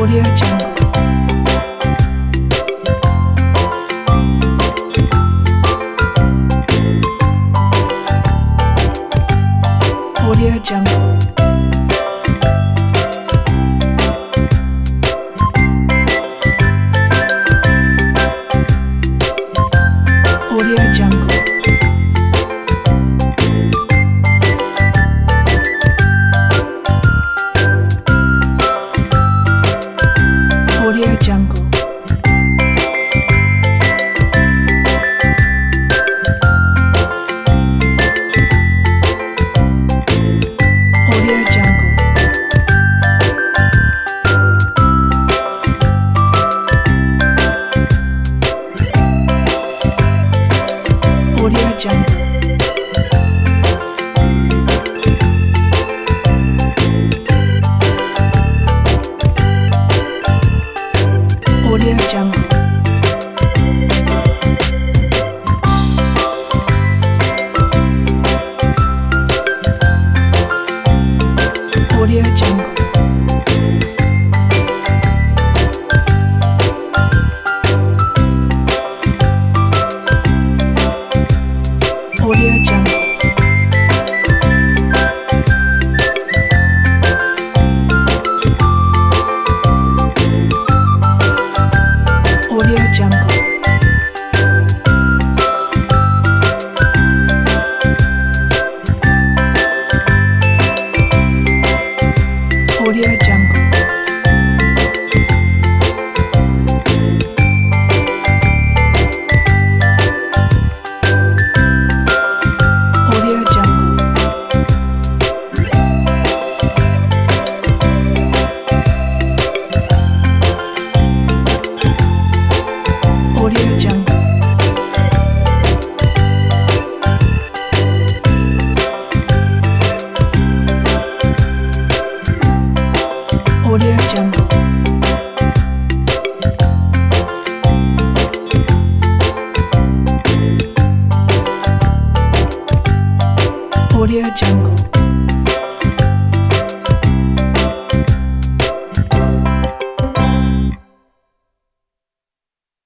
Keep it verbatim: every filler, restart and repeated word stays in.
Audio Jungle. Audio Jungle. Audio Jungle. Audio Jungle. Audio Jungle. Audio Jungle. Audio Jungle. Audio Jungle. Audio Jungle. Audio Jungle. Audio Jungle. Audio Jungle. Audio Jungle. Audio Jungle. Audio Jungle.